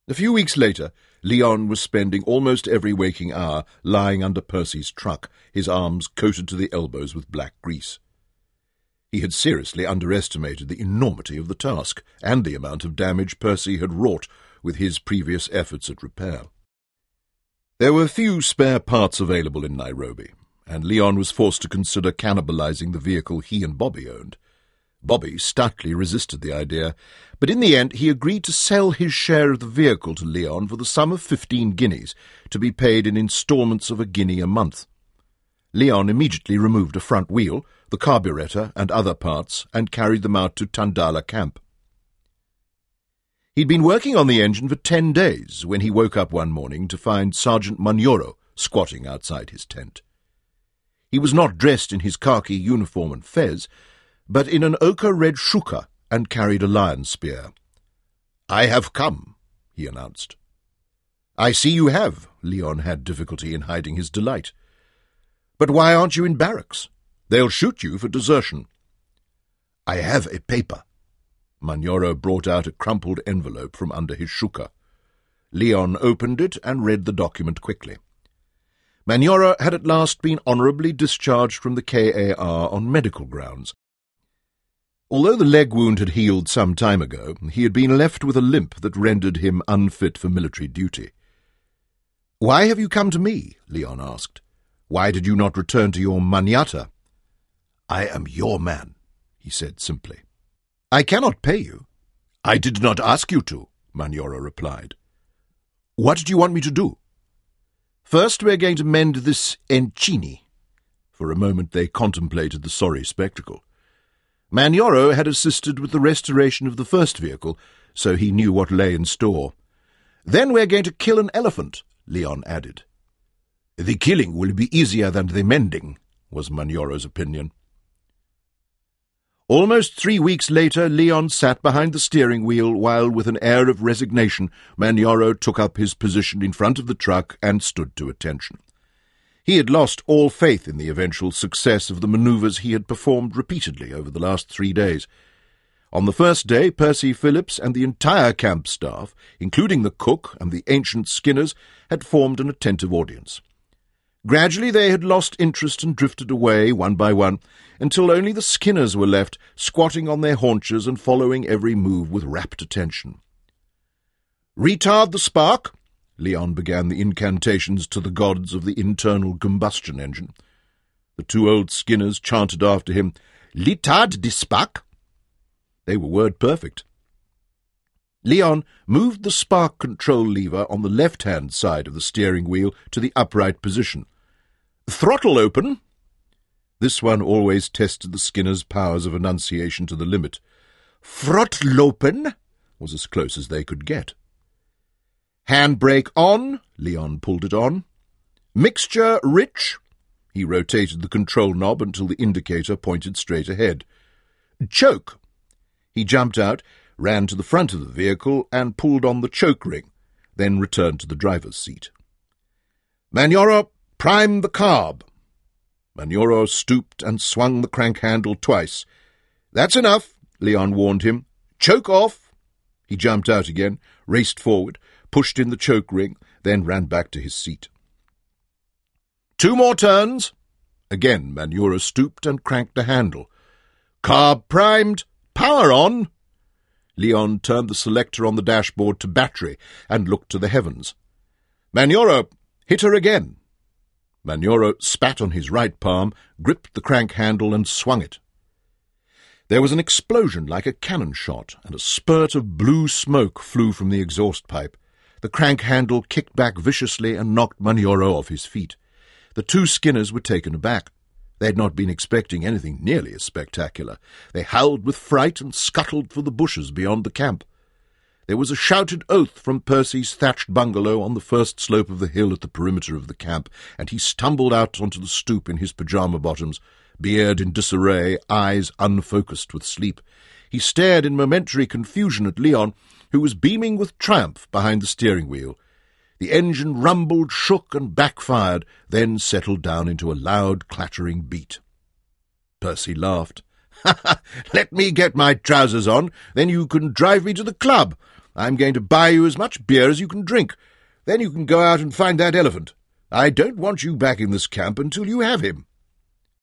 A few weeks later, Leon was spending almost every waking hour lying under Percy's truck, his arms coated to the elbows with black grease. He had seriously underestimated the enormity of the task and the amount of damage Percy had wrought with his previous efforts at repair. There were few spare parts available in Nairobi, and Leon was forced to consider cannibalizing the vehicle he and Bobby owned. Bobby stoutly resisted the idea, but in the end he agreed to sell his share of the vehicle to Leon for the sum of 15 guineas, to be paid in instalments of a guinea a month. Leon immediately removed a front wheel, the carburetor and other parts, and carried them out to Tandala camp. He'd been working on the engine for 10 days when he woke up one morning to find Sergeant Manyoro squatting outside his tent. He was not dressed in his khaki uniform and fez, but in an ochre-red shuka, and carried a lion's spear. "I have come," he announced. "I see you have," Leon had difficulty in hiding his delight. "But why aren't you in barracks? They'll shoot you for desertion." "I have a paper." Manyoro brought out a crumpled envelope from under his shuka. Leon opened it and read the document quickly. Manyoro had at last been honourably discharged from the KAR on medical grounds. Although the leg wound had healed some time ago, he had been left with a limp that rendered him unfit for military duty. "Why have you come to me?" Leon asked. "Why did you not return to your Manyata?" "I am your man," he said simply. "I cannot pay you." "I did not ask you to," Manyoro replied. "What do you want me to do?" "First we're going to mend this Encini." For a moment they contemplated the sorry spectacle. Manyoro had assisted with the restoration of the first vehicle, so he knew what lay in store. "Then we're going to kill an elephant," Leon added. "The killing will be easier than the mending," was Manyoro's opinion. Almost 3 weeks later, Leon sat behind the steering wheel while, with an air of resignation, Manyoro took up his position in front of the truck and stood to attention. He had lost all faith in the eventual success of the manoeuvres he had performed repeatedly over the last 3 days. On the first day, Percy Phillips and the entire camp staff, including the cook and the ancient Skinners, had formed an attentive audience. Gradually they had lost interest and drifted away, one by one, until only the Skinners were left, squatting on their haunches and following every move with rapt attention. "Retard the spark!" Leon began the incantations to the gods of the internal combustion engine. The 2 old Skinners chanted after him, "Litard the spark!" They were word-perfect. Leon moved the spark control lever on the left-hand side of the steering wheel to the upright position. "Throttle open!" This one always tested the Skinners' powers of enunciation to the limit. "Throttle open!" was as close as they could get. "Handbrake on!" Leon pulled it on. "Mixture rich!" He rotated the control knob until the indicator pointed straight ahead. "Choke!" He jumped out, ran to the front of the vehicle, and pulled on the choke ring, then returned to the driver's seat. "Manyoro, prime the carb!" Manyoro stooped and swung the crank handle twice. "That's enough," Leon warned him. "Choke off!" He jumped out again, raced forward, pushed in the choke ring, then ran back to his seat. "2 more turns!" Again Manyoro stooped and cranked the handle. "Carb primed! Power on!" Leon turned the selector on the dashboard to battery and looked to the heavens. "Manyoro, hit her again!" Manyoro spat on his right palm, gripped the crank handle and swung it. There was an explosion like a cannon shot, and a spurt of blue smoke flew from the exhaust pipe. The crank handle kicked back viciously and knocked Manyoro off his feet. The 2 Skinners were taken aback. They had not been expecting anything nearly as spectacular. They howled with fright and scuttled for the bushes beyond the camp. There was a shouted oath from Percy's thatched bungalow on the first slope of the hill at the perimeter of the camp, and he stumbled out onto the stoop in his pyjama bottoms, beard in disarray, eyes unfocused with sleep. He stared in momentary confusion at Leon, who was beaming with triumph behind the steering wheel. The engine rumbled, shook, and backfired, then settled down into a loud, clattering beat. Percy laughed. "Ha ha! Let me get my trousers on, then you can drive me to the club. I'm going to buy you as much beer as you can drink. Then you can go out and find that elephant. I don't want you back in this camp until you have him."